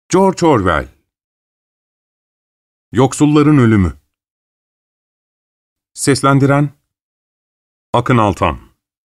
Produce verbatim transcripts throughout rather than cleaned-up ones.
George Orwell. Yoksulların Ölümü. Seslendiren Akın Altan.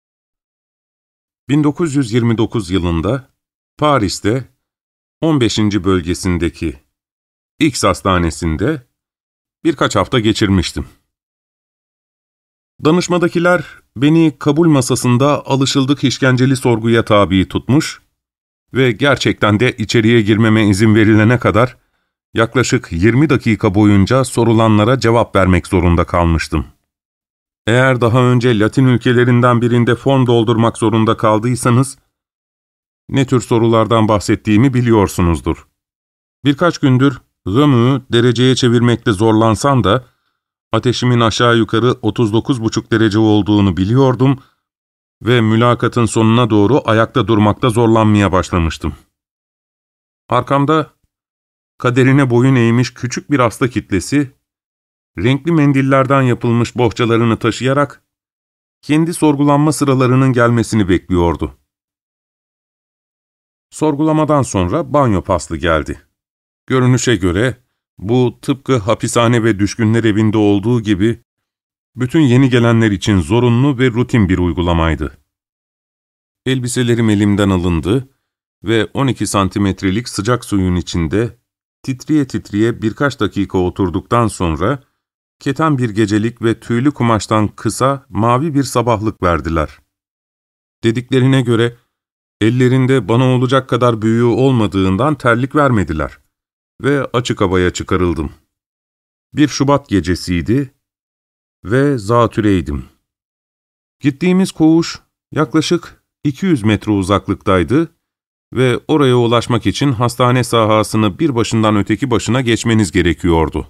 bin dokuz yüz yirmi dokuz yılında Paris'te on beşinci bölgesindeki X hastanesinde birkaç hafta geçirmiştim. Danışmadakiler beni kabul masasında alışıldık işkenceli sorguya tabi tutmuş ve gerçekten de içeriye girmeme izin verilene kadar yaklaşık yirmi dakika boyunca sorulanlara cevap vermek zorunda kalmıştım. Eğer daha önce Latin ülkelerinden birinde form doldurmak zorunda kaldıysanız, ne tür sorulardan bahsettiğimi biliyorsunuzdur. Birkaç gündür römüğü dereceye çevirmekte zorlansam da, ateşimin aşağı yukarı otuz dokuz buçuk derece olduğunu biliyordum ve mülakatın sonuna doğru ayakta durmakta zorlanmaya başlamıştım. Arkamda kaderine boyun eğmiş küçük bir hasta kitlesi, renkli mendillerden yapılmış bohçalarını taşıyarak kendi sorgulanma sıralarının gelmesini bekliyordu. Sorgulamadan sonra banyo faslı geldi. Görünüşe göre bu tıpkı hapishane ve düşkünler evinde olduğu gibi bütün yeni gelenler için zorunlu ve rutin bir uygulamaydı. Elbiselerim elimden alındı ve on iki santimetrelik sıcak suyun içinde titriye titriye birkaç dakika oturduktan sonra keten bir gecelik ve tüylü kumaştan kısa, mavi bir sabahlık verdiler. Dediklerine göre ellerinde bana olacak kadar büyüğü olmadığından terlik vermediler ve açık havaya çıkarıldım. Bir Şubat gecesiydi ve zatürreydim. Gittiğimiz koğuş yaklaşık iki yüz metre uzaklıktaydı ve oraya ulaşmak için hastane sahasını bir başından öteki başına geçmeniz gerekiyordu.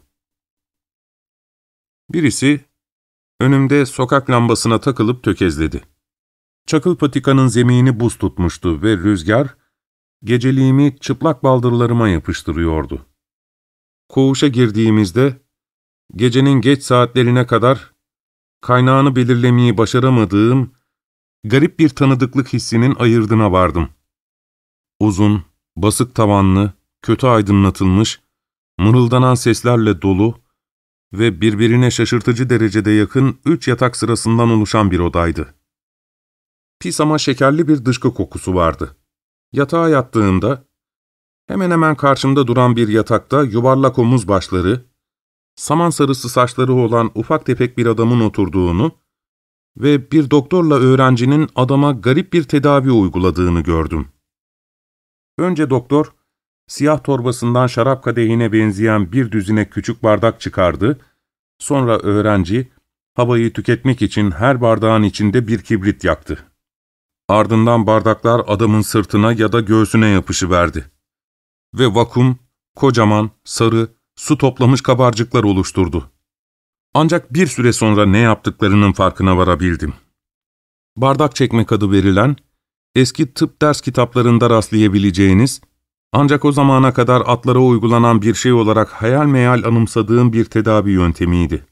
Birisi önümde sokak lambasına takılıp tökezledi. Çakıl patikanın zemini buz tutmuştu ve rüzgar geceliğimi çıplak baldırlarıma yapıştırıyordu. Koğuşa girdiğimizde gecenin geç saatlerine kadar kaynağını belirlemeyi başaramadığım garip bir tanıdıklık hissinin ayırdına vardım. Uzun, basık tavanlı, kötü aydınlatılmış, mırıldanan seslerle dolu ve birbirine şaşırtıcı derecede yakın üç yatak sırasından oluşan bir odaydı. Pis ama şekerli bir dışkı kokusu vardı. Yatağa yattığımda, hemen hemen karşımda duran bir yatakta yuvarlak omuz başları, saman sarısı saçları olan ufak tefek bir adamın oturduğunu ve bir doktorla öğrencinin adama garip bir tedavi uyguladığını gördüm. Önce doktor, siyah torbasından şarap kadehine benzeyen bir düzine küçük bardak çıkardı, sonra öğrenci, havayı tüketmek için her bardağın içinde bir kibrit yaktı. Ardından bardaklar adamın sırtına ya da göğsüne yapışıverdi. Ve vakum, kocaman, sarı, su toplamış kabarcıklar oluşturdu. Ancak bir süre sonra ne yaptıklarının farkına varabildim. Bardak çekmek adı verilen, eski tıp ders kitaplarında rastlayabileceğiniz, ancak o zamana kadar atlara uygulanan bir şey olarak hayal meyal anımsadığım bir tedavi yöntemiydi.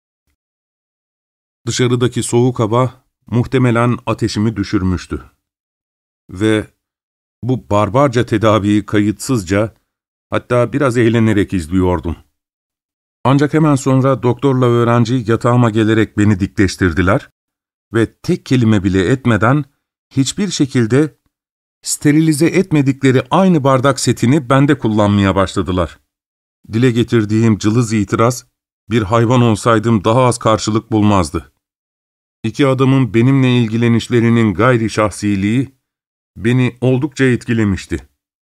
Dışarıdaki soğuk hava muhtemelen ateşimi düşürmüştü. Ve bu barbarca tedaviyi kayıtsızca, hatta biraz eğlenerek izliyordum. Ancak hemen sonra doktorla öğrenci yatağıma gelerek beni dikleştirdiler ve tek kelime bile etmeden hiçbir şekilde sterilize etmedikleri aynı bardak setini bende kullanmaya başladılar. Dile getirdiğim cılız itiraz, bir hayvan olsaydım daha az karşılık bulmazdı. İki adamın benimle ilgilenişlerinin gayri şahsiliği beni oldukça etkilemişti.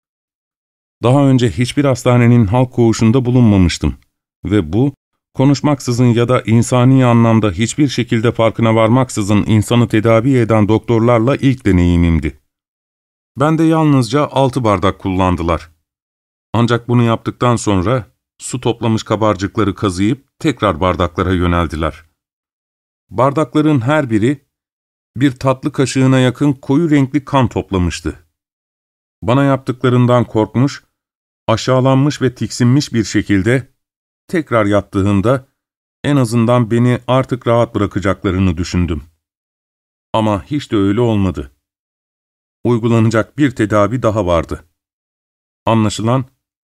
Daha önce hiçbir hastanenin halk koğuşunda bulunmamıştım ve bu, konuşmaksızın ya da insani anlamda hiçbir şekilde farkına varmaksızın insanı tedavi eden doktorlarla ilk deneyimimdi. Ben de yalnızca altı bardak kullandılar. Ancak bunu yaptıktan sonra su toplamış kabarcıkları kazıyıp tekrar bardaklara yöneldiler. Bardakların her biri bir tatlı kaşığına yakın koyu renkli kan toplamıştı. Bana yaptıklarından korkmuş, aşağılanmış ve tiksinmiş bir şekilde tekrar yattığında en azından beni artık rahat bırakacaklarını düşündüm. Ama hiç de öyle olmadı. Uygulanacak bir tedavi daha vardı. Anlaşılan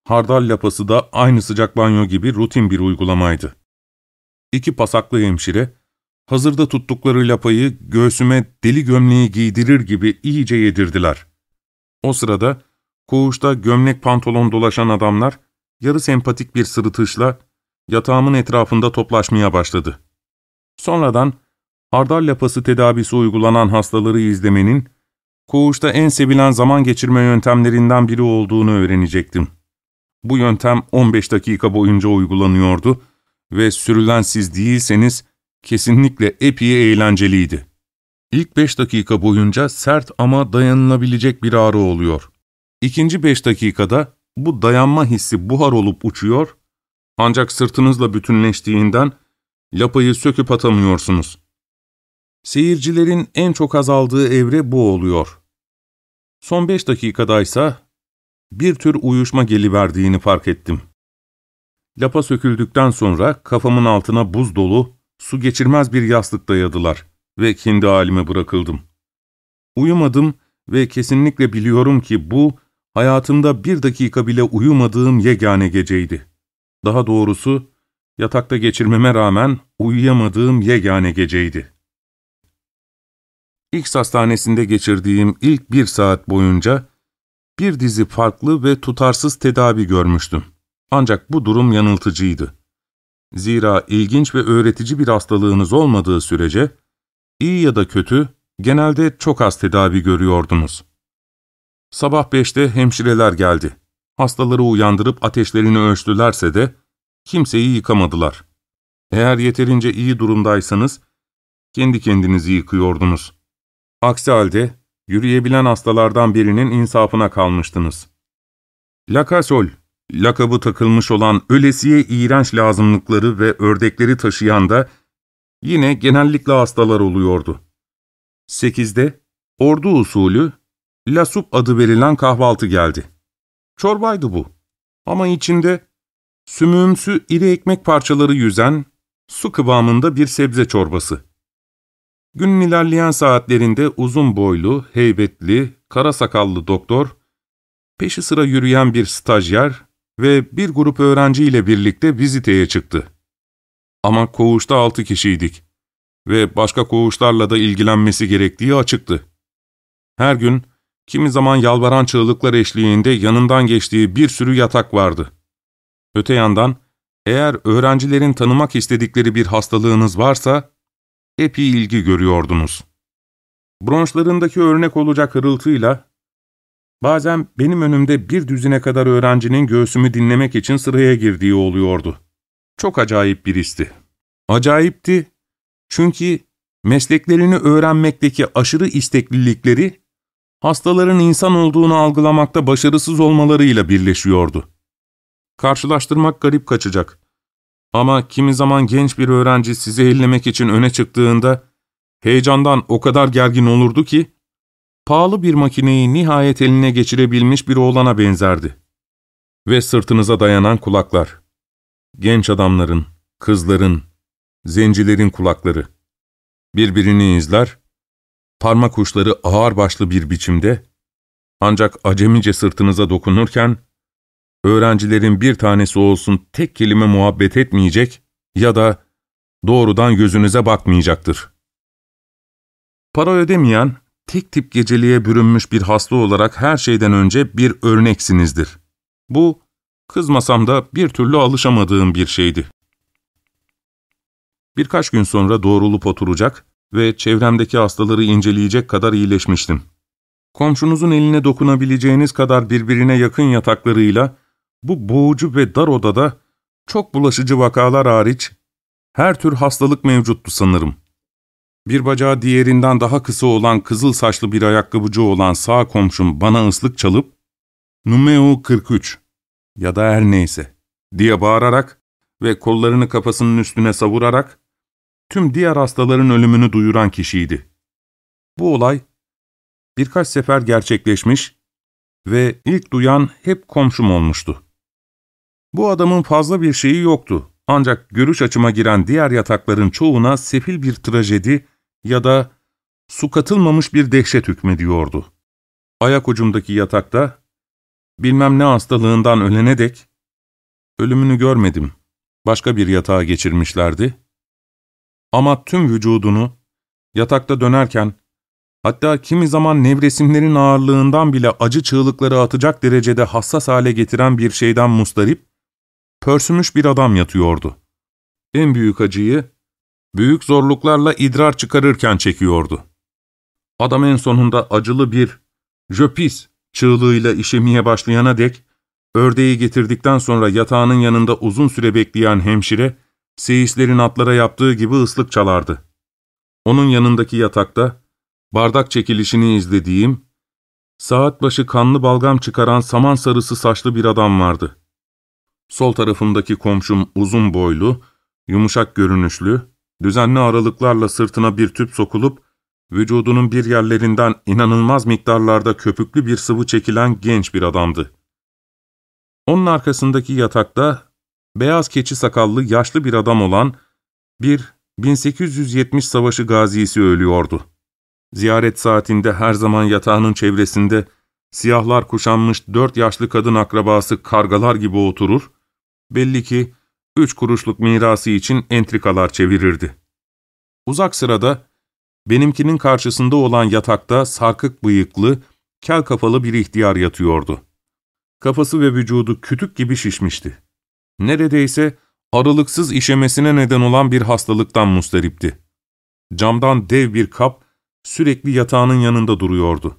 Hardal lapası da aynı sıcak banyo gibi rutin bir uygulamaydı. İki pasaklı hemşire, hazırda tuttukları lapayı göğsüme deli gömleği giydirir gibi iyice yedirdiler. O sırada koğuşta gömlek pantolon dolaşan adamlar, yarı sempatik bir sırıtışla yatağımın etrafında toplaşmaya başladı. Sonradan hardal lapası tedavisi uygulanan hastaları izlemenin, koğuşta en sevilen zaman geçirme yöntemlerinden biri olduğunu öğrenecektim. Bu yöntem on beş dakika boyunca uygulanıyordu ve sürülen siz değilseniz kesinlikle epey eğlenceliydi. İlk beş dakika boyunca sert ama dayanılabilecek bir ağrı oluyor. İkinci beş dakikada bu dayanma hissi buhar olup uçuyor, ancak sırtınızla bütünleştiğinden lapayı söküp atamıyorsunuz. Seyircilerin en çok azaldığı evre bu oluyor. Son beş dakikadaysa bir tür uyuşma geliverdiğini fark ettim. Lapa söküldükten sonra kafamın altına buz dolu, su geçirmez bir yastık dayadılar ve kendi halime bırakıldım. Uyumadım ve kesinlikle biliyorum ki bu, hayatımda bir dakika bile uyumadığım yegane geceydi. Daha doğrusu, yatakta geçirmeme rağmen uyuyamadığım yegane geceydi. X hastanesinde geçirdiğim ilk bir saat boyunca bir dizi farklı ve tutarsız tedavi görmüştüm. Ancak bu durum yanıltıcıydı. Zira ilginç ve öğretici bir hastalığınız olmadığı sürece, iyi ya da kötü, genelde çok az tedavi görüyordunuz. Sabah beşte hemşireler geldi. Hastaları uyandırıp ateşlerini ölçtülerse de kimseyi yıkamadılar. Eğer yeterince iyi durumdaysanız, kendi kendinizi yıkıyordunuz. Aksi halde, yürüyebilen hastalardan birinin insafına kalmıştınız. Lakasol, lakabı takılmış olan ölesiye iğrenç lazımlıkları ve ördekleri taşıyan da yine genellikle hastalar oluyordu. Sekizde, ordu usulü, lasup adı verilen kahvaltı geldi. Çorbaydı bu. Ama içinde sümüğümsü iri ekmek parçaları yüzen, su kıvamında bir sebze çorbası. Günün ilerleyen saatlerinde uzun boylu, heybetli, kara sakallı doktor, peşi sıra yürüyen bir stajyer ve bir grup öğrenciyle birlikte viziteye çıktı. Ama koğuşta altı kişiydik ve başka koğuşlarla da ilgilenmesi gerektiği açıktı. Her gün, kimi zaman yalvaran çığlıklar eşliğinde yanından geçtiği bir sürü yatak vardı. Öte yandan, eğer öğrencilerin tanımak istedikleri bir hastalığınız varsa, epey ilgi görüyordunuz. Bronşlarındaki örnek olacak hırıltıyla, bazen benim önümde bir düzine kadar öğrencinin göğsümü dinlemek için sıraya girdiği oluyordu. Çok acayip bir histi. Acayipti çünkü mesleklerini öğrenmekteki aşırı isteklilikleri, hastaların insan olduğunu algılamakta başarısız olmalarıyla birleşiyordu. Karşılaştırmak garip kaçacak. Ama kimi zaman genç bir öğrenci sizi ellemek için öne çıktığında, heyecandan o kadar gergin olurdu ki, pahalı bir makineyi nihayet eline geçirebilmiş bir oğlana benzerdi. Ve sırtınıza dayanan kulaklar. Genç adamların, kızların, zencilerin kulakları. Birbirini izler, parmak uçları ağırbaşlı bir biçimde, ancak acemice sırtınıza dokunurken, öğrencilerin bir tanesi olsun tek kelime muhabbet etmeyecek ya da doğrudan gözünüze bakmayacaktır. Para ödemeyen, tek tip geceliğe bürünmüş bir hasta olarak her şeyden önce bir örneksinizdir. Bu, kızmasam da bir türlü alışamadığım bir şeydi. Birkaç gün sonra doğrulup oturacak ve çevremdeki hastaları inceleyecek kadar iyileşmiştim. Komşunuzun eline dokunabileceğiniz kadar birbirine yakın yataklarıyla, bu boğucu ve dar odada çok bulaşıcı vakalar hariç her tür hastalık mevcuttu sanırım. Bir bacağı diğerinden daha kısa olan kızıl saçlı bir ayakkabıcı olan sağ komşum bana ıslık çalıp "Numeo kırk üç" ya da her neyse diye bağırarak ve kollarını kafasının üstüne savurarak tüm diğer hastaların ölümünü duyuran kişiydi. Bu olay birkaç sefer gerçekleşmiş ve ilk duyan hep komşum olmuştu. Bu adamın fazla bir şeyi yoktu, ancak görüş açıma giren diğer yatakların çoğuna sefil bir trajedi ya da su katılmamış bir dehşet hükmediyordu. Ayak ucumdaki yatakta, bilmem ne hastalığından ölene dek, ölümünü görmedim. Başka bir yatağa geçirmişlerdi. Ama tüm vücudunu yatakta dönerken, hatta kimi zaman nevresimlerin ağırlığından bile acı çığlıkları atacak derecede hassas hale getiren bir şeyden mustarip, pörsümüş bir adam yatıyordu. En büyük acıyı, büyük zorluklarla idrar çıkarırken çekiyordu. Adam en sonunda acılı bir "Je pis" çığlığıyla işemeye başlayana dek, ördeği getirdikten sonra yatağının yanında uzun süre bekleyen hemşire, seyislerin atlara yaptığı gibi ıslık çalardı. Onun yanındaki yatakta, bardak çekilişini izlediğim, saat başı kanlı balgam çıkaran saman sarısı saçlı bir adam vardı. Sol tarafımdaki komşum uzun boylu, yumuşak görünüşlü, düzenli aralıklarla sırtına bir tüp sokulup, vücudunun bir yerlerinden inanılmaz miktarlarda köpüklü bir sıvı çekilen genç bir adamdı. Onun arkasındaki yatakta, beyaz keçi sakallı yaşlı bir adam olan bir bin sekiz yüz yetmiş savaşı gazisi ölüyordu. Ziyaret saatinde her zaman yatağının çevresinde siyahlar kuşanmış dört yaşlı kadın akrabası kargalar gibi oturur, belli ki üç kuruşluk mirası için entrikalar çevirirdi. Uzak sırada, benimkinin karşısında olan yatakta sarkık bıyıklı, kel kafalı bir ihtiyar yatıyordu. Kafası ve vücudu kütük gibi şişmişti. Neredeyse aralıksız işemesine neden olan bir hastalıktan mustaripti. Camdan dev bir kap sürekli yatağının yanında duruyordu.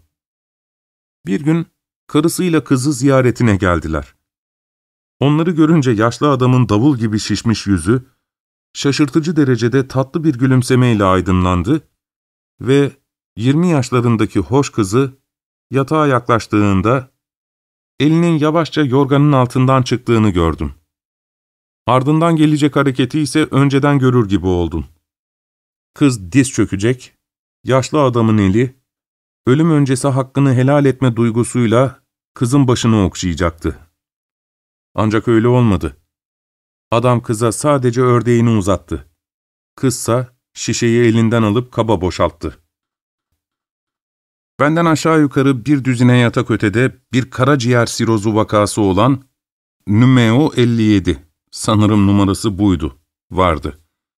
Bir gün karısıyla kızı ziyaretine geldiler. Onları görünce yaşlı adamın davul gibi şişmiş yüzü, şaşırtıcı derecede tatlı bir gülümsemeyle aydınlandı ve yirmi yaşlarındaki hoş kızı yatağa yaklaştığında elinin yavaşça yorganın altından çıktığını gördüm. Ardından gelecek hareketi ise önceden görür gibi oldum. Kız diz çökecek, yaşlı adamın eli, ölüm öncesi hakkını helal etme duygusuyla kızın başını okşayacaktı. Ancak öyle olmadı. Adam kıza sadece ördeğini uzattı. Kızsa şişeyi elinden alıp kaba boşalttı. Benden aşağı yukarı bir düzine yatak ötede bir karaciğer sirozu vakası olan Numero elli yedi, sanırım numarası buydu, vardı.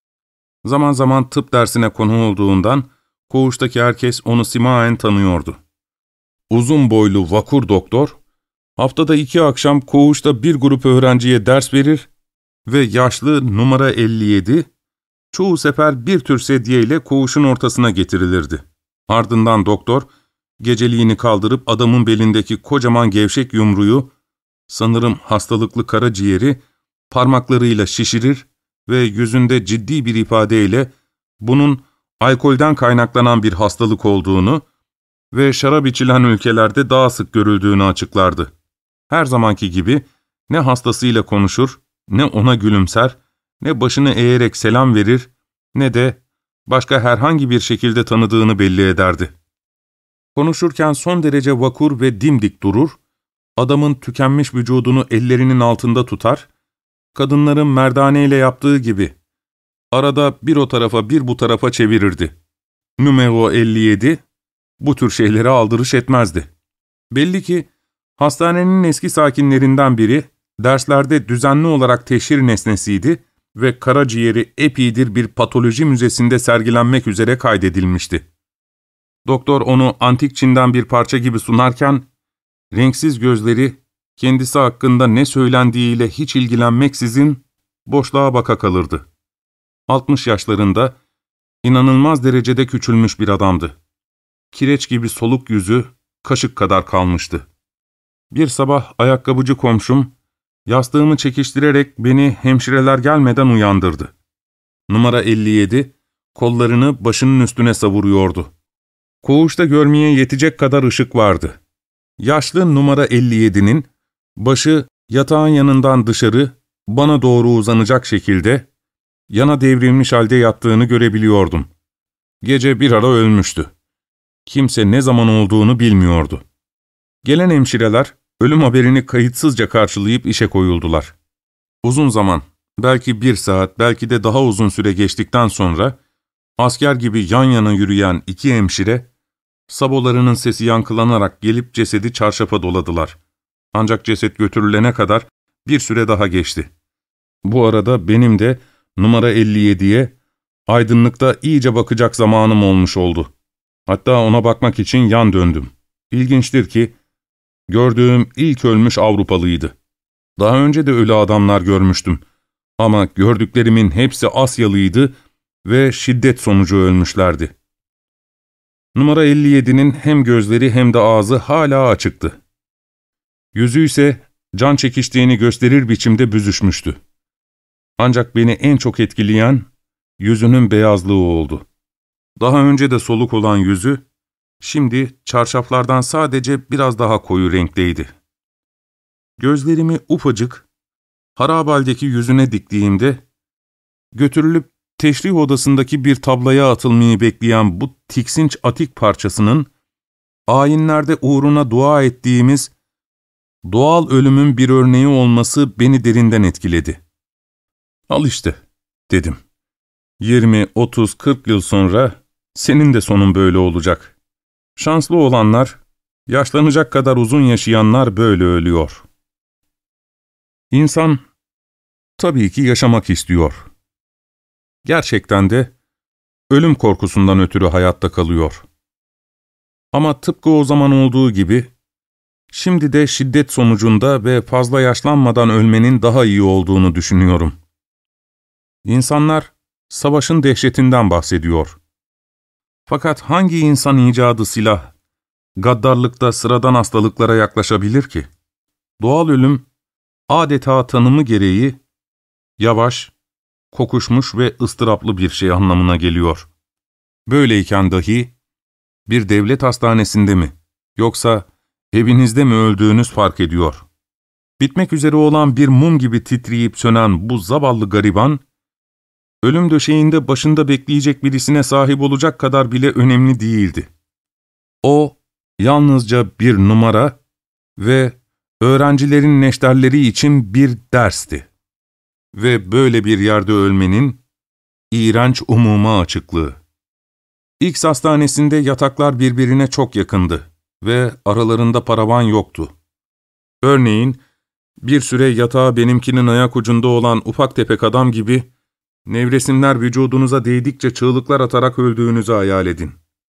Zaman zaman tıp dersine konu olduğundan koğuştaki herkes onu simaen tanıyordu. Uzun boylu vakur doktor, haftada iki akşam koğuşta bir grup öğrenciye ders verir ve yaşlı numara elli yedi, çoğu sefer bir tür sedyeyle koğuşun ortasına getirilirdi. Ardından doktor, geceliğini kaldırıp adamın belindeki kocaman gevşek yumruyu, sanırım hastalıklı karaciğeri, parmaklarıyla şişirir ve yüzünde ciddi bir ifadeyle bunun alkolden kaynaklanan bir hastalık olduğunu ve şarap içilen ülkelerde daha sık görüldüğünü açıklardı. Her zamanki gibi ne hastasıyla konuşur, ne ona gülümser, ne başını eğerek selam verir, ne de başka herhangi bir şekilde tanıdığını belli ederdi. Konuşurken son derece vakur ve dimdik durur, adamın tükenmiş vücudunu ellerinin altında tutar, kadınların merdaneyle yaptığı gibi arada bir o tarafa bir bu tarafa çevirirdi. Numero elli yedi bu tür şeylere aldırış etmezdi. Belli ki hastanenin eski sakinlerinden biri derslerde düzenli olarak teşhir nesnesiydi ve karaciğeri epidir bir patoloji müzesinde sergilenmek üzere kaydedilmişti. Doktor onu antik Çin'den bir parça gibi sunarken, renksiz gözleri kendisi hakkında ne söylendiğiyle hiç ilgilenmeksizin boşluğa baka kalırdı. Altmış yaşlarında, inanılmaz derecede küçülmüş bir adamdı. Kireç gibi soluk yüzü, kaşık kadar kalmıştı. Bir sabah ayakkabıcı komşum, yastığımı çekiştirerek beni hemşireler gelmeden uyandırdı. Numara elli yedi, kollarını başının üstüne savuruyordu. Koğuşta görmeye yetecek kadar ışık vardı. Yaşlı numara elli yedinin, başı yatağın yanından dışarı, bana doğru uzanacak şekilde, yana devrilmiş halde yattığını görebiliyordum. Gece bir ara ölmüştü. Kimse ne zaman olduğunu bilmiyordu. Gelen hemşireler, ölüm haberini kayıtsızca karşılayıp işe koyuldular. Uzun zaman, belki bir saat, belki de daha uzun süre geçtikten sonra, asker gibi yan yana yürüyen iki hemşire, sabolarının sesi yankılanarak gelip cesedi çarşafa doladılar. Ancak ceset götürülene kadar bir süre daha geçti. Bu arada benim de numara elli yediye aydınlıkta iyice bakacak zamanım olmuş oldu. Hatta ona bakmak için yan döndüm. İlginçtir ki gördüğüm ilk ölmüş Avrupalıydı. Daha önce de ölü adamlar görmüştüm. Ama gördüklerimin hepsi Asyalıydı ve şiddet sonucu ölmüşlerdi. Numara elli yedinin hem gözleri hem de ağzı hala açıktı. Yüzü ise can çekiştiğini gösterir biçimde büzüşmüştü. Ancak beni en çok etkileyen yüzünün beyazlığı oldu. Daha önce de soluk olan yüzü, şimdi çarşaflardan sadece biraz daha koyu renkteydi. Gözlerimi ufacık, harabaldeki yüzüne diktiğimde, götürülüp teşrih odasındaki bir tablaya atılmayı bekleyen bu tiksinç atik parçasının, ayinlerde uğruna dua ettiğimiz doğal ölümün bir örneği olması beni derinden etkiledi. Al işte, dedim. Yirmi, otuz, kırk yıl sonra senin de sonun böyle olacak. Şanslı olanlar, yaşlanacak kadar uzun yaşayanlar böyle ölüyor. İnsan, tabii ki yaşamak istiyor. Gerçekten de ölüm korkusundan ötürü hayatta kalıyor. Ama tıpkı o zaman olduğu gibi, şimdi de şiddet sonucunda ve fazla yaşlanmadan ölmenin daha iyi olduğunu düşünüyorum. İnsanlar, savaşın dehşetinden bahsediyor. Fakat hangi insan icadı silah, gaddarlıkta sıradan hastalıklara yaklaşabilir ki? Doğal ölüm, adeta tanımı gereği, yavaş, kokuşmuş ve ıstıraplı bir şey anlamına geliyor. Böyleyken dahi, bir devlet hastanesinde mi, yoksa evinizde mi öldüğünüz fark ediyor. Bitmek üzere olan bir mum gibi titreyip sönen bu zavallı gariban, ölüm döşeğinde başında bekleyecek birisine sahip olacak kadar bile önemli değildi. O, yalnızca bir numara ve öğrencilerin neşterleri için bir dersti. Ve böyle bir yerde ölmenin iğrenç umuma açıklığı. X hastanesinde yataklar birbirine çok yakındı ve aralarında paravan yoktu. Örneğin, bir süre yatağa benimkinin ayak ucunda olan ufak tefek adam gibi, nevresimler vücudunuza değdikçe çığlıklar atarak öldüğünüzü hayal edin.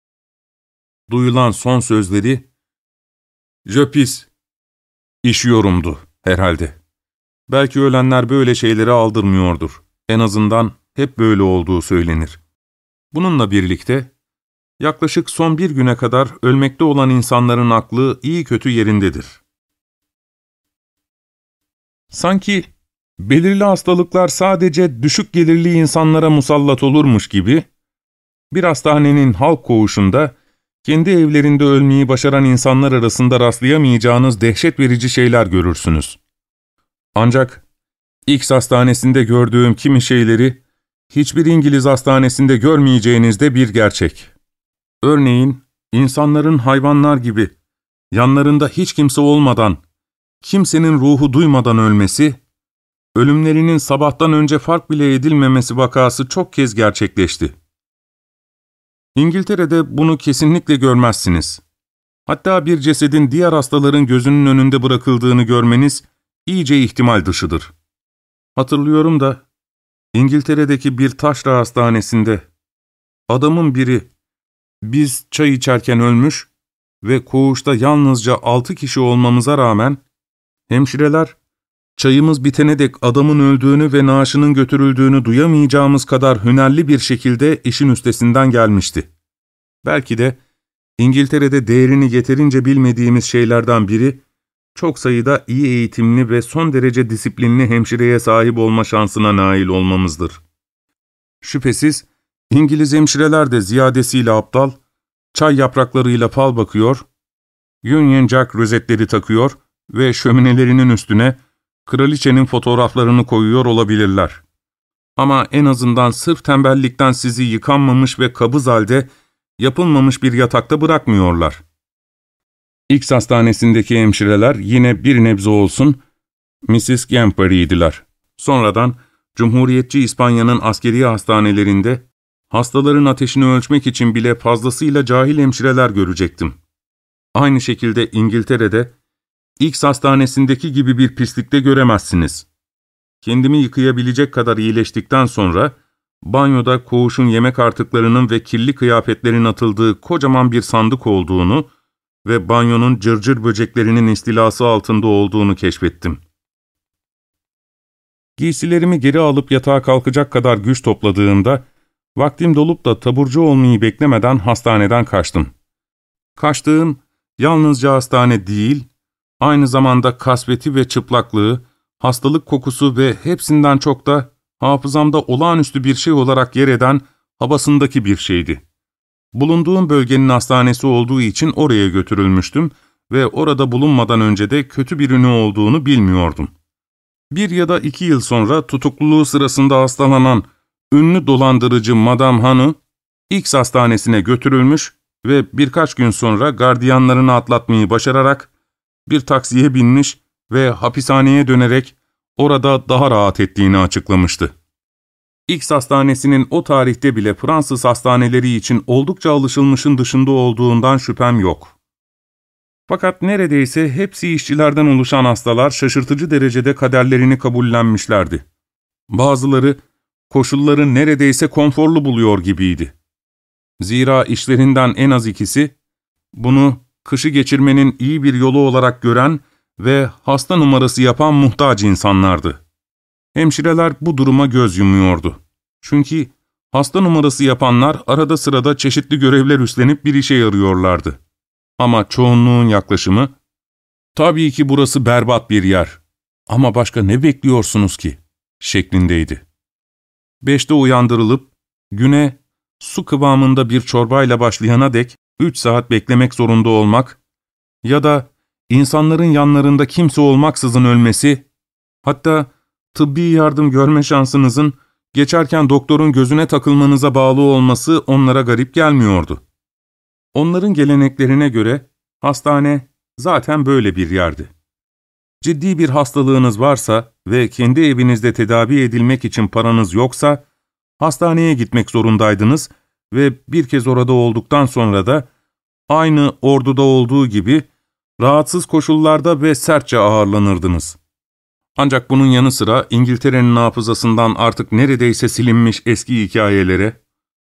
Duyulan son sözleri, ''Je pis'' işiyorumdu herhalde. Belki ölenler böyle şeyleri aldırmıyordur. En azından hep böyle olduğu söylenir. Bununla birlikte, yaklaşık son bir güne kadar ölmekte olan insanların aklı iyi kötü yerindedir. Sanki belirli hastalıklar sadece düşük gelirli insanlara musallat olurmuş gibi, bir hastanenin halk koğuşunda, kendi evlerinde ölmeyi başaran insanlar arasında rastlayamayacağınız dehşet verici şeyler görürsünüz. Ancak X hastanesinde gördüğüm kimi şeyleri, hiçbir İngiliz hastanesinde görmeyeceğiniz de bir gerçek. Örneğin, insanların hayvanlar gibi, yanlarında hiç kimse olmadan, kimsenin ruhu duymadan ölmesi, ölümlerinin sabahtan önce fark bile edilmemesi vakası çok kez gerçekleşti. İngiltere'de bunu kesinlikle görmezsiniz. Hatta bir cesedin diğer hastaların gözünün önünde bırakıldığını görmeniz iyice ihtimal dışıdır. Hatırlıyorum da, İngiltere'deki bir taşra hastanesinde, adamın biri, biz çay içerken ölmüş ve koğuşta yalnızca altı kişi olmamıza rağmen, hemşireler, çayımız bitene dek adamın öldüğünü ve naaşının götürüldüğünü duyamayacağımız kadar hünerli bir şekilde işin üstesinden gelmişti. Belki de İngiltere'de değerini yeterince bilmediğimiz şeylerden biri, çok sayıda iyi eğitimli ve son derece disiplinli hemşireye sahip olma şansına nail olmamızdır. Şüphesiz, İngiliz hemşireler de ziyadesiyle aptal, çay yapraklarıyla fal bakıyor, Union Jack rozetleri takıyor ve şöminelerinin üstüne kraliçenin fotoğraflarını koyuyor olabilirler. Ama en azından sırf tembellikten sizi yıkanmamış ve kabız halde yapılmamış bir yatakta bırakmıyorlar. X hastanesindeki hemşireler yine bir nebze olsun missus Gamper'iydiler. Sonradan Cumhuriyetçi İspanya'nın askeri hastanelerinde hastaların ateşini ölçmek için bile fazlasıyla cahil hemşireler görecektim. Aynı şekilde İngiltere'de X hastanesindeki gibi bir pislikte göremezsiniz. Kendimi yıkayabilecek kadar iyileştikten sonra, banyoda koğuşun yemek artıklarının ve kirli kıyafetlerin atıldığı kocaman bir sandık olduğunu ve banyonun cırcır böceklerinin istilası altında olduğunu keşfettim. Giysilerimi geri alıp yatağa kalkacak kadar güç topladığımda, vaktim dolup da taburcu olmayı beklemeden hastaneden kaçtım. Kaçtığım yalnızca hastane değil, aynı zamanda kasveti ve çıplaklığı, hastalık kokusu ve hepsinden çok da hafızamda olağanüstü bir şey olarak yer eden havasındaki bir şeydi. Bulunduğum bölgenin hastanesi olduğu için oraya götürülmüştüm ve orada bulunmadan önce de kötü birini olduğunu bilmiyordum. Bir ya da iki yıl sonra tutukluluğu sırasında hastalanan ünlü dolandırıcı Madame Han'ı X hastanesine götürülmüş ve birkaç gün sonra gardiyanlarını atlatmayı başararak bir taksiye binmiş ve hapishaneye dönerek orada daha rahat ettiğini açıklamıştı. X hastanesinin o tarihte bile Fransız hastaneleri için oldukça alışılmışın dışında olduğundan şüphem yok. Fakat neredeyse hepsi işçilerden oluşan hastalar şaşırtıcı derecede kaderlerini kabullenmişlerdi. Bazıları koşulları neredeyse konforlu buluyor gibiydi. Zira işlerinden en az ikisi, bunu kışı geçirmenin iyi bir yolu olarak gören ve hasta numarası yapan muhtaç insanlardı. Hemşireler bu duruma göz yumuyordu. Çünkü hasta numarası yapanlar arada sırada çeşitli görevler üstlenip bir işe yarıyorlardı. Ama çoğunluğun yaklaşımı, "Tabii ki burası berbat bir yer. Ama başka ne bekliyorsunuz ki?" şeklindeydi. Beşte uyandırılıp, güne su kıvamında bir çorbayla başlayana dek üç saat beklemek zorunda olmak ya da insanların yanlarında kimse olmaksızın ölmesi, hatta tıbbi yardım görme şansınızın geçerken doktorun gözüne takılmanıza bağlı olması onlara garip gelmiyordu. Onların geleneklerine göre hastane zaten böyle bir yerdi. Ciddi bir hastalığınız varsa ve kendi evinizde tedavi edilmek için paranız yoksa, hastaneye gitmek zorundaydınız ve bir kez orada olduktan sonra da aynı orduda olduğu gibi rahatsız koşullarda ve sertçe ağırlanırdınız. Ancak bunun yanı sıra İngiltere'nin hafızasından artık neredeyse silinmiş eski hikayelere,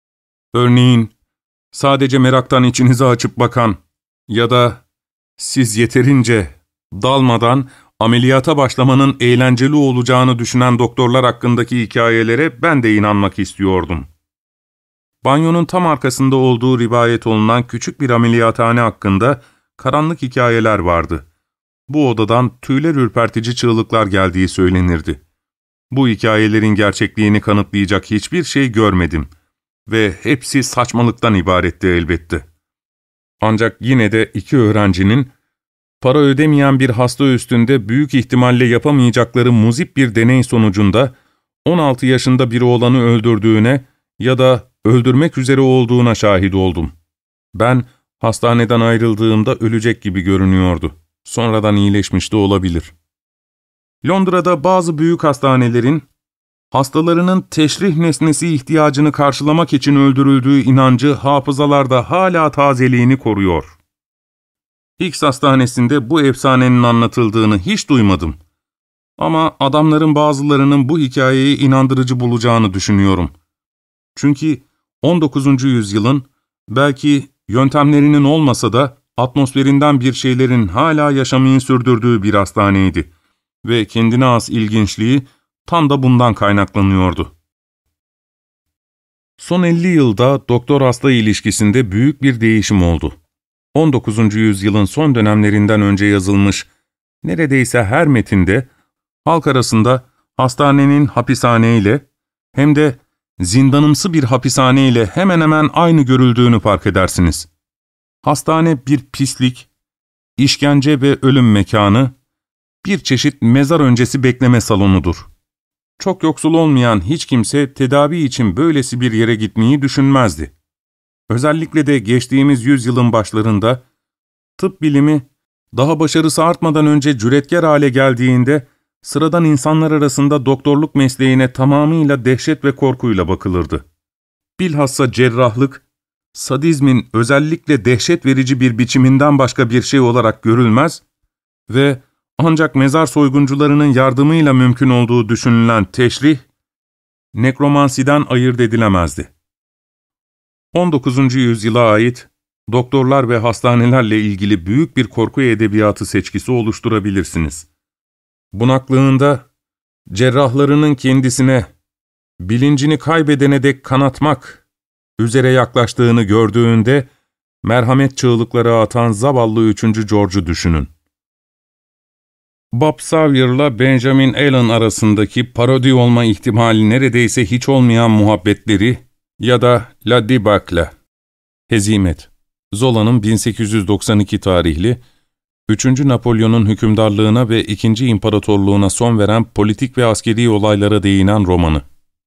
örneğin sadece meraktan içinizi açıp bakan ya da siz yeterince dalmadan ameliyata başlamanın eğlenceli olacağını düşünen doktorlar hakkındaki hikayelere ben de inanmak istiyordum. Banyonun tam arkasında olduğu rivayet olunan küçük bir ameliyathane hakkında karanlık hikayeler vardı. Bu odadan tüyler ürpertici çığlıklar geldiği söylenirdi. Bu hikayelerin gerçekliğini kanıtlayacak hiçbir şey görmedim ve hepsi saçmalıktan ibaretti elbette. Ancak yine de iki öğrencinin para ödemeyen bir hasta üstünde büyük ihtimalle yapamayacakları muzip bir deney sonucunda on altı yaşında bir oğlanı öldürdüğüne ya da öldürmek üzere olduğuna şahit oldum. Ben hastaneden ayrıldığımda ölecek gibi görünüyordu. Sonradan iyileşmiş de olabilir. Londra'da bazı büyük hastanelerin hastalarının teşrih nesnesi ihtiyacını karşılamak için öldürüldüğü inancı hafızalarda hala tazeliğini koruyor. X hastanesinde bu efsanenin anlatıldığını hiç duymadım. Ama adamların bazılarının bu hikayeyi inandırıcı bulacağını düşünüyorum. Çünkü on dokuzuncu yüzyılın belki yöntemlerinin olmasa da atmosferinden bir şeylerin hala yaşamayı sürdürdüğü bir hastaneydi ve kendine has ilginçliği tam da bundan kaynaklanıyordu. Son elli yılda doktor-hasta ilişkisinde büyük bir değişim oldu. on dokuzuncu yüzyılın son dönemlerinden önce yazılmış neredeyse her metinde halk arasında hastanenin hapishaneyle hem de zindanımsı bir hapishaneyle hemen hemen aynı görüldüğünü fark edersiniz. Hastane bir pislik, işkence ve ölüm mekanı, bir çeşit mezar öncesi bekleme salonudur. Çok yoksul olmayan hiç kimse tedavi için böylesi bir yere gitmeyi düşünmezdi. Özellikle de geçtiğimiz yüzyılın başlarında, tıp bilimi daha başarısı artmadan önce cüretkar hale geldiğinde, sıradan insanlar arasında doktorluk mesleğine tamamıyla dehşet ve korkuyla bakılırdı. Bilhassa cerrahlık, sadizmin özellikle dehşet verici bir biçiminden başka bir şey olarak görülmez ve Ancak mezar soyguncularının yardımıyla mümkün olduğu düşünülen teşrih, nekromansiden ayırt edilemezdi. on dokuzuncu yüzyıla ait doktorlar ve hastanelerle ilgili büyük bir korku edebiyatı seçkisi oluşturabilirsiniz. Bunaklığında, cerrahlarının kendisine, bilincini kaybedene dek kanatmak üzere yaklaştığını gördüğünde, merhamet çığlıkları atan zavallı üçüncü George'u düşünün. Bob Sawyer'la Benjamin Allen arasındaki parodi olma ihtimali neredeyse hiç olmayan muhabbetleri ya da La Débâcle, Hezimet, Zola'nın bin sekiz yüz doksan iki tarihli, üçüncü Napolyon'un hükümdarlığına ve ikinci İmparatorluğuna son veren politik ve askeri olaylara değinen romanı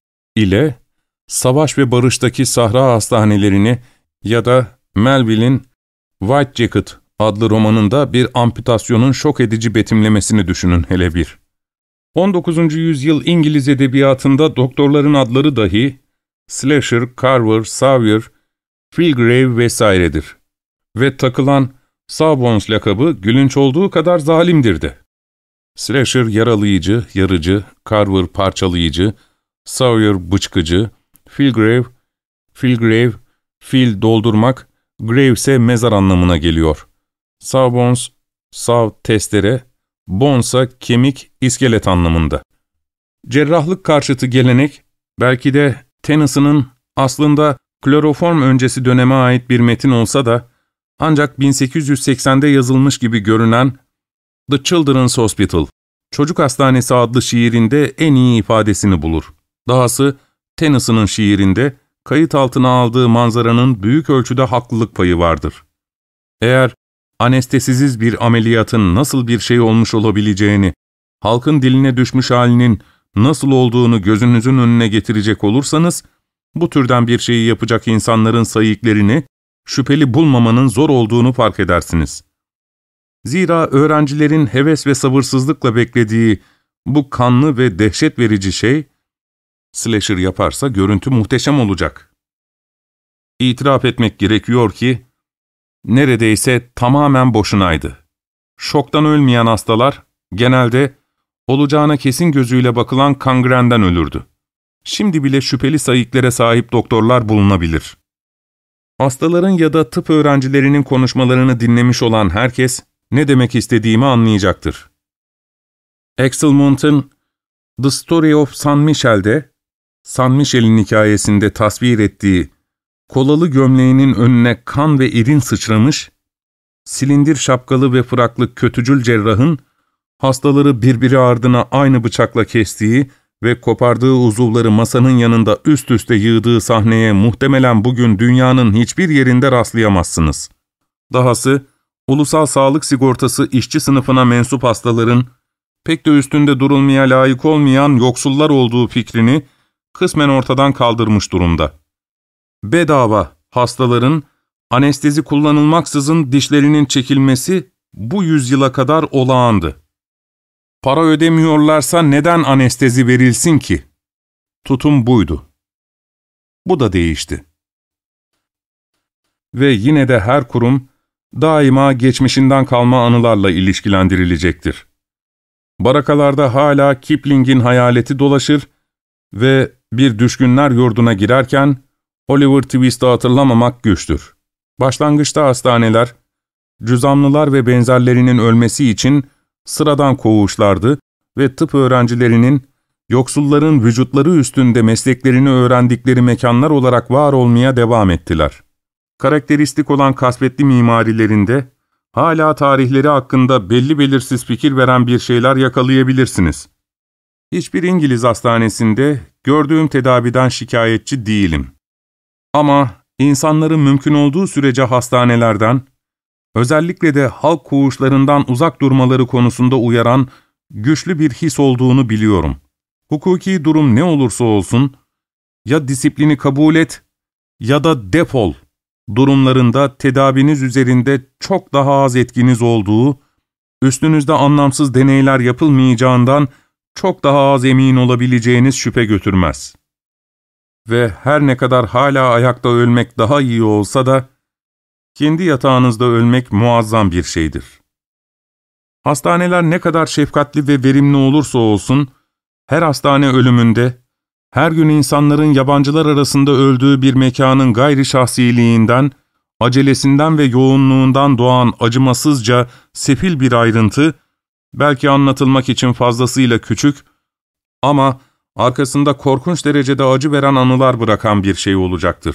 ile Savaş ve Barış'taki Sahra Hastanelerini ya da Melville'in White Jacket adlı romanında bir amputasyonun şok edici betimlemesini düşünün hele bir. on dokuzuncu yüzyıl İngiliz edebiyatında doktorların adları dahi Slasher, Carver, Sawyer, Filgrave vesairedir. Ve takılan Sawbones lakabı gülünç olduğu kadar zalimdir de. Slasher yaralayıcı, yarıcı, Carver parçalayıcı, Sawyer bıçkıcı, Filgrave, Filgrave, fil doldurmak, grave ise mezar anlamına geliyor. Sawbones, saw testere, bonesa kemik, iskelet anlamında. Cerrahlık karşıtı gelenek, belki de Tennyson'ın aslında kloroform öncesi döneme ait bir metin olsa da, ancak bin sekiz yüz seksende yazılmış gibi görünen The Children's Hospital, Çocuk Hastanesi adlı şiirinde en iyi ifadesini bulur. Dahası Tennyson'ın şiirinde kayıt altına aldığı manzaranın büyük ölçüde haklılık payı vardır. Eğer anestezisiz bir ameliyatın nasıl bir şey olmuş olabileceğini, halkın diline düşmüş halinin nasıl olduğunu gözünüzün önüne getirecek olursanız, bu türden bir şeyi yapacak insanların sayıklarını şüpheli bulmamanın zor olduğunu fark edersiniz. Zira öğrencilerin heves ve sabırsızlıkla beklediği bu kanlı ve dehşet verici şey, slasher yaparsa görüntü muhteşem olacak. İtiraf etmek gerekiyor ki, neredeyse tamamen boşunaydı. Şoktan ölmeyen hastalar, genelde olacağına kesin gözüyle bakılan kangrenden ölürdü. Şimdi bile şüpheli sayıklara sahip doktorlar bulunabilir. Hastaların ya da tıp öğrencilerinin konuşmalarını dinlemiş olan herkes, ne demek istediğimi anlayacaktır. Axel Mont'un The Story of Saint Michel'de, Saint Michel'in hikayesinde tasvir ettiği kolalı gömleğinin önüne kan ve irin sıçramış, silindir şapkalı ve fraklı kötücül cerrahın, hastaları birbiri ardına aynı bıçakla kestiği ve kopardığı uzuvları masanın yanında üst üste yığdığı sahneye muhtemelen bugün dünyanın hiçbir yerinde rastlayamazsınız. Dahası, ulusal sağlık sigortası işçi sınıfına mensup hastaların, pek de üstünde durulmaya layık olmayan yoksullar olduğu fikrini kısmen ortadan kaldırmış durumda. Bedava hastaların anestezi kullanılmaksızın dişlerinin çekilmesi bu yüzyıla kadar olağandı. Para ödemiyorlarsa neden anestezi verilsin ki? Tutum buydu. Bu da değişti. Ve yine de her kurum daima geçmişinden kalma anılarla ilişkilendirilecektir. Barakalarda hala Kipling'in hayaleti dolaşır ve bir düşkünler yurduna girerken Oliver Twist'i hatırlamamak güçtür. Başlangıçta hastaneler, cüzamlılar ve benzerlerinin ölmesi için sıradan koğuşlardı ve tıp öğrencilerinin, yoksulların vücutları üstünde mesleklerini öğrendikleri mekanlar olarak var olmaya devam ettiler. Karakteristik olan kasvetli mimarilerinde, hala tarihleri hakkında belli belirsiz fikir veren bir şeyler yakalayabilirsiniz. Hiçbir İngiliz hastanesinde gördüğüm tedaviden şikayetçi değilim. Ama insanların mümkün olduğu sürece hastanelerden, özellikle de halk koğuşlarından uzak durmaları konusunda uyaran güçlü bir his olduğunu biliyorum. Hukuki durum ne olursa olsun, ya disiplini kabul et ya da defol durumlarında tedaviniz üzerinde çok daha az etkiniz olduğu, üstünüzde anlamsız deneyler yapılmayacağından çok daha az emin olabileceğiniz şüphe götürmez. Ve her ne kadar hala ayakta ölmek daha iyi olsa da, kendi yatağınızda ölmek muazzam bir şeydir. Hastaneler ne kadar şefkatli ve verimli olursa olsun, her hastane ölümünde, her gün insanların yabancılar arasında öldüğü bir mekanın gayri şahsiliğinden, acelesinden ve yoğunluğundan doğan acımasızca sefil bir ayrıntı, belki anlatılmak için fazlasıyla küçük ama arkasında korkunç derecede acı veren anılar bırakan bir şey olacaktır.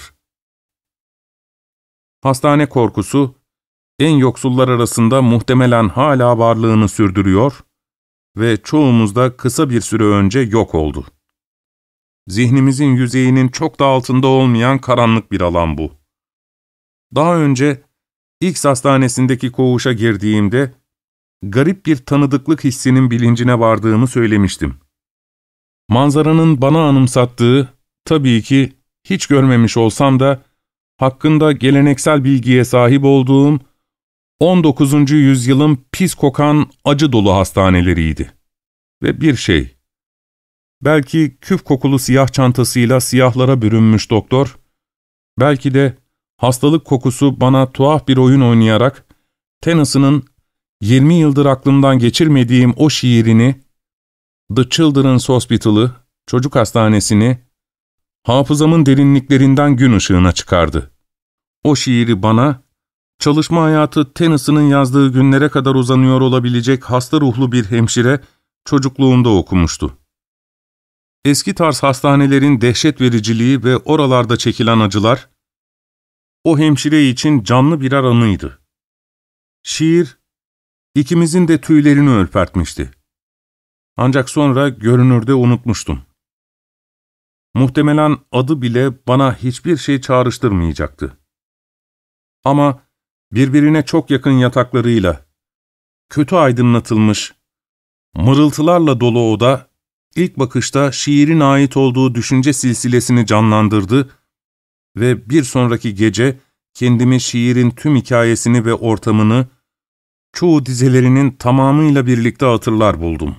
Hastane korkusu, en yoksullar arasında muhtemelen hala varlığını sürdürüyor ve çoğumuzda kısa bir süre önce yok oldu. Zihnimizin yüzeyinin çok da altında olmayan karanlık bir alan bu. Daha önce X hastanesindeki koğuşa girdiğimde garip bir tanıdıklık hissinin bilincine vardığımı söylemiştim. Manzaranın bana anımsattığı, tabii ki hiç görmemiş olsam da hakkında geleneksel bilgiye sahip olduğum on dokuzuncu yüzyılın pis kokan acı dolu hastaneleriydi. Ve bir şey, belki küf kokulu siyah çantasıyla siyahlara bürünmüş doktor, belki de hastalık kokusu bana tuhaf bir oyun oynayarak Tennyson'ın yirmi yıldır aklımdan geçirmediğim o şiirini, The Children's Hospital'ı, çocuk hastanesini, hafızamın derinliklerinden gün ışığına çıkardı. O şiiri bana, çalışma hayatı Tennyson'ın yazdığı günlere kadar uzanıyor olabilecek hasta ruhlu bir hemşire çocukluğunda okumuştu. Eski tarz hastanelerin dehşet vericiliği ve oralarda çekilen acılar, o hemşire için canlı birer anıydı. Şiir, ikimizin de tüylerini ürpertmişti. Ancak sonra görünürde unutmuştum. Muhtemelen adı bile bana hiçbir şey çağrıştırmayacaktı. Ama birbirine çok yakın yataklarıyla, kötü aydınlatılmış, mırıltılarla dolu oda, ilk bakışta şiirin ait olduğu düşünce silsilesini canlandırdı ve bir sonraki gece kendimi şiirin tüm hikayesini ve ortamını, çoğu dizelerinin tamamıyla birlikte hatırlar buldum.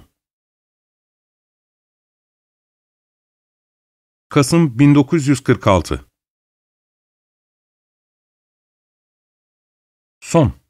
Kasım bin dokuz yüz kırk altı. Son.